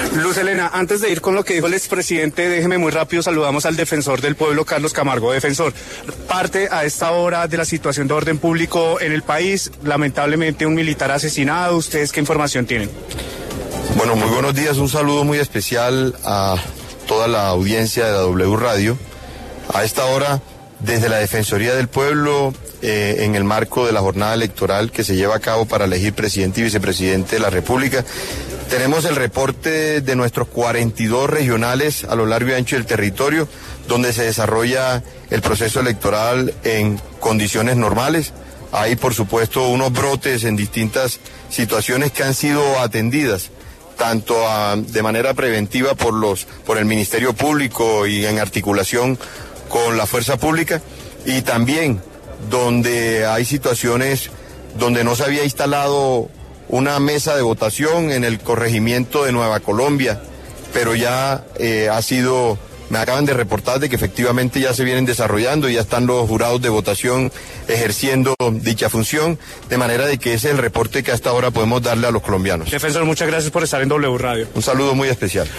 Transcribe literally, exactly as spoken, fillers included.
Luz Helena, antes de ir con lo que dijo el expresidente, déjeme muy rápido, saludamos al defensor del pueblo, Carlos Camargo. Defensor, parte a esta hora de la situación de orden público en el país, lamentablemente un militar asesinado, ¿ustedes qué información tienen? Bueno, muy buenos días, un saludo muy especial a toda la audiencia de la W Radio. A esta hora, desde la Defensoría del Pueblo, eh, en el marco de la jornada electoral que se lleva a cabo para elegir presidente y vicepresidente de la República, tenemos el reporte de nuestros cuarenta y dos regionales a lo largo y ancho del territorio, donde se desarrolla el proceso electoral en condiciones normales. Hay, por supuesto, unos brotes en distintas situaciones que han sido atendidas, tanto a, de manera preventiva por, los, por el Ministerio Público y en articulación con la fuerza pública, y también donde hay situaciones donde no se había instalado una mesa de votación en el corregimiento de Nueva Colombia, pero ya eh, ha sido, me acaban de reportar de que efectivamente ya se vienen desarrollando y ya están los jurados de votación ejerciendo dicha función, de manera de que ese es el reporte que hasta ahora podemos darle a los colombianos. Defensor, muchas gracias por estar en W Radio. Un saludo muy especial.